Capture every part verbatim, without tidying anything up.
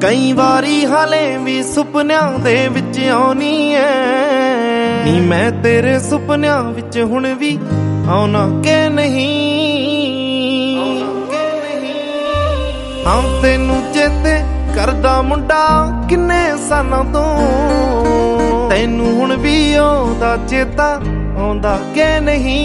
ਕਈ ਵਾਰੀ ਹਾਲੇ ਵੀ ਸੁਪਨਿਆਂ ਦੇ ਵਿੱਚ ਆਉਣੀ ਐ ਨੀ ਮੈਂ ਤੇਰੇ ਸੁਪਨਿਆਂ ਵਿੱਚ ਹੁਣ ਵੀ ਆਉਣਾ ਕਿ ਨਹੀਂ। ਹਾਂ ਤੈਨੂੰ ਚੇਤੇ ਕਰਦਾ ਮੁੰਡਾ ਕਿੰਨੇ ਸਾਲਾਂ ਤੋਂ, ਤੈਨੂੰ ਹੁਣ ਵੀ ਆਉਂਦਾ ਚੇਤਾ ਆਉਂਦਾ ਕਿ ਨਹੀਂ।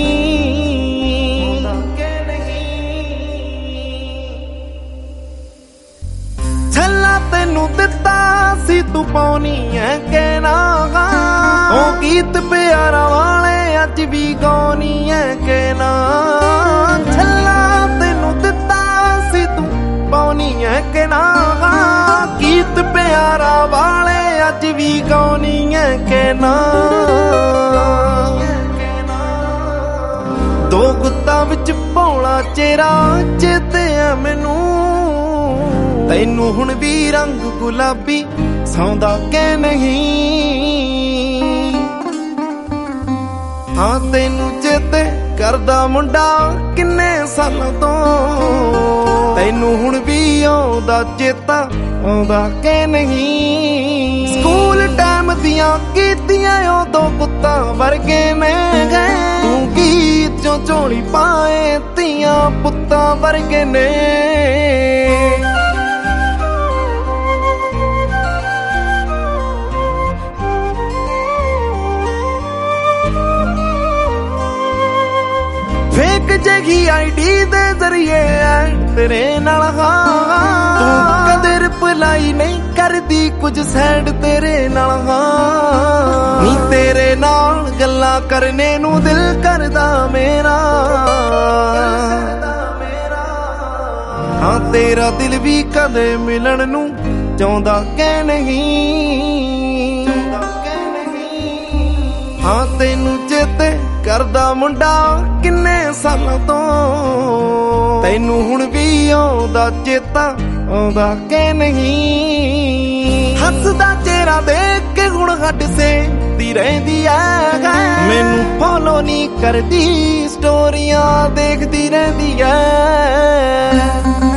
ਛੱਲਾ ਤੈਨੂੰ ਦਿੱਤਾ ਸੀ ਤੂੰ ਪਾਉਣੀ ਐ ਕਹਿਣਾ, ਉਹ ਗੀਤ ਪਿਆਰਾਂ ਵਾਲੇ ਅੱਜ ਵੀ ਗਾਉਣੀ ਐ ਕਹਿਣਾ। ਛੱਲਾ ਤੈਨੂੰ ਦਿੱਤਾ ਸੀ ਤੂੰ ਪਾਉਣੀ ਐ ਕਹਿਣਾ, ਗੀਤ ਪਿਆਰਾਂ ਵਾਲੇ ਅੱਜ ਵੀ ਗਾਉਣੀ ਐ ਕਹਿਣਾ। ਦੋ ਗੁੱਤਾਂ ਵਿੱਚ ਭੌਲਾ ਚਿਹਰਾ ਚੇਤੇ ਆ ਮੈਨੂੰ, ਤੈਨੂੰ ਹੁਣ ਵੀ ਰੰਗ ਗੁਲਾਬੀ ਸੌਂਦਾ ਕਿ ਨਹੀਂ। ਹਾਂ ਤੈਨੂੰ ਚੇਤੇ ਕਰਦਾ ਮੁੰਡਾ ਕਿੰਨੇ ਸਾਲਾਂ ਤੋਂ, ਤੈਨੂੰ ਹੁਣ ਵੀ ਆਉਂਦਾ ਚੇਤਾ ਆਉਂਦਾ ਕਿ ਨਹੀਂ। ਸਕੂਲ ਟਾਈਮ ਦੀਆਂ ਕੀਤੀਆਂ ਉਦੋਂ ਪੁੱਤਾਂ ਵਰਗੇ ਮੈਂ ਗਏ, ਤੂੰ ਗੀਤ ਚੋਂ ਝੋਲੀ ਪਾਏ ਧੀਆਂ ਪੁੱਤਾਂ ਵਰਗੇ ਨੇ। ਫੇਕ ਜਿਹੀ ਆਈਡੀ ਦੇ ਜ਼ਰੀਏ ਤੇਰੇ ਨਾਲ ਹਾਂ, ਤੂੰ ਕਦੇ ਰਿਪਲਾਈ ਨਹੀਂ ਕਰਦੀ ਕੁਝ ਸੈਂਡ ਤੇਰੇ ਨਾਲ ਹਾਂ। ਨੀ ਤੇਰੇ ਨਾਲ ਗੱਲਾਂ ਕਰਨੇ ਨੂੰ ਦਿਲ ਕਰਦਾ ਮੇਰਾ, ਹਾਂ ਤੇਰਾ ਦਿਲ ਵੀ ਕਦੇ ਮਿਲਣ ਨੂੰ ਚਾਹੁੰਦਾ ਕਿ ਨਹੀਂ। ਹਾਂ ਤੈਨੂੰ ਚੇਤੇ ਕਰਦਾ ਮੁੰਡਾ ਕਿੰਨੇ ਸਾਲਾਂ ਤੋਂ, ਤੈਨੂੰ ਹੁਣ ਵੀ ਆਉਂਦਾ ਚੇਤਾ ਆਉਂਦਾ ਕਿ ਨਹੀਂ। ਹੱਸਦਾ ਚਿਹਰਾ ਦੇਖ ਕੇ ਹੁਣ ਹੱਡ ਸੇ ਦੀ ਰਹਿੰਦੀ ਐ, ਮੈਨੂੰ ਫੋਲੋ ਨਹੀਂ ਕਰਦੀ ਸਟੋਰੀਆਂ ਦੇਖਦੀ ਰਹਿੰਦੀ ਐ।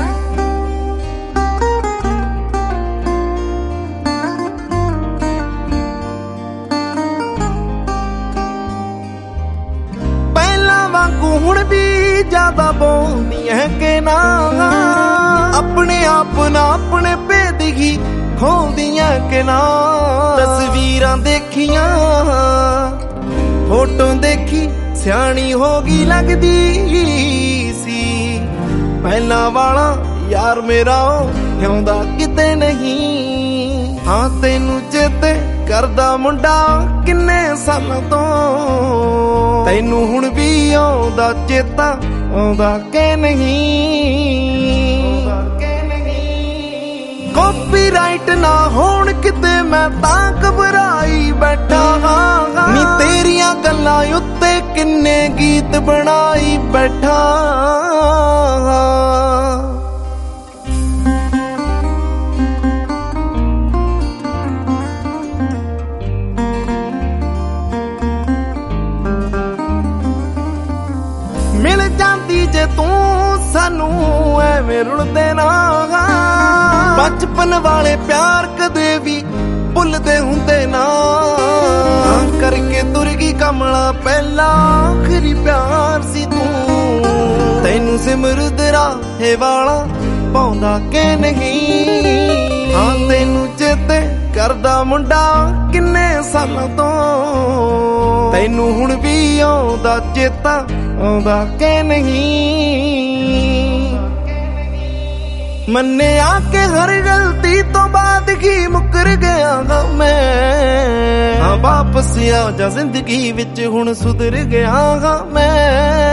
ਹੁਣ ਵੀ ਜ਼ਿਆਦਾ ਬੋਲਦੀ ਹੈ ਕਿ ਨਾ, ਆਪਣੇ ਆਪ ਨਾ ਆਪਣੇ ਭੇਦ ਹੀ ਖੋਲਦੀਆਂ ਕਿ ਨਾ। ਤਸਵੀਰਾਂ ਦੇਖੀਆਂ ਫੋਟੋ ਦੇਖੀ ਸਿਆਣੀ ਹੋ ਗਈ ਲੱਗਦੀ ਸੀ, ਪਹਿਲਾਂ ਵਾਲਾ ਯਾਰ ਮੇਰਾ ਆਉਂਦਾ ਕਿਤੇ ਨਹੀਂ। ਹਾਂ ਤੈਨੂੰ ਚੇਤੇ ਕਰਦਾ ਮੁੰਡਾ ਕਿੰਨੇ ਸਾਲਾਂ ਤੋਂ, ਤੈਨੂੰ ਹੁਣ ਵੀ ਆਉਂਦਾ ਚੇਤਾ ਆਉਂਦਾ ਕਿ ਨਹੀਂ। ਕਾਪੀਰਾਈਟ ਨਾ ਹੋਣ ਕਿਤੇ ਮੈਂ ਤਾਂ ਘਬਰਾਈ ਬੈਠਾ, ਨੀ ਤੇਰੀਆਂ ਗੱਲਾਂ ਉੱਤੇ ਕਿੰਨੇ ਗੀਤ ਬਣਾਈ ਬੈਠਾ। ਮਿਲ ਜਾਂਦੀ ਜੇ ਤੂੰ ਸਾਨੂੰ ਐਵੇਂ ਰੁਲਦੇ ਨਾ, ਬਚਪਨ ਵਾਲੇ ਪਿਆਰ ਕਦੇ ਵੀ ਭੁੱਲਦੇ ਹੁੰਦੇ ਨਾ। ਕਰਕੇ ਤੁਰ ਗਈ ਕਮਲਾ ਪਹਿਲਾ ਆਖਰੀ ਪਿਆਰ ਸੀ ਤੂੰ, ਤੈਨੂੰ ਸਿਮਰਦ ਰਾਹੇ ਵਾਲਾ ਪਾਉਂਦਾ ਕਿ ਨਹੀਂ। ਹਾਂ ਤੈਨੂੰ ਚੇਤੇ ਕਰਦਾ ਮੁੰਡਾ ਕਿੰਨੇ ਸਾਲਾਂ ਤੋਂ, ਤੈਨੂੰ ਹੁਣ ਵੀ ਆਉਂਦਾ ਚੇਤਾ ਆਉਂਦਾ ਕਿ ਨਹੀਂ। ਮੰਨਿਆ ਕਿ ਹਰ ਗਲਤੀ ਤੋਂ ਬਾਅਦ ਕੀ ਮੁੱਕਰ ਗਿਆ ਗਾ ਮੈਂ, ਹਾਂ ਵਾਪਸ ਆ ਜਾ ਜ਼ਿੰਦਗੀ ਵਿੱਚ ਹੁਣ ਸੁਧਰ ਗਿਆ ਗਾ ਮੈਂ।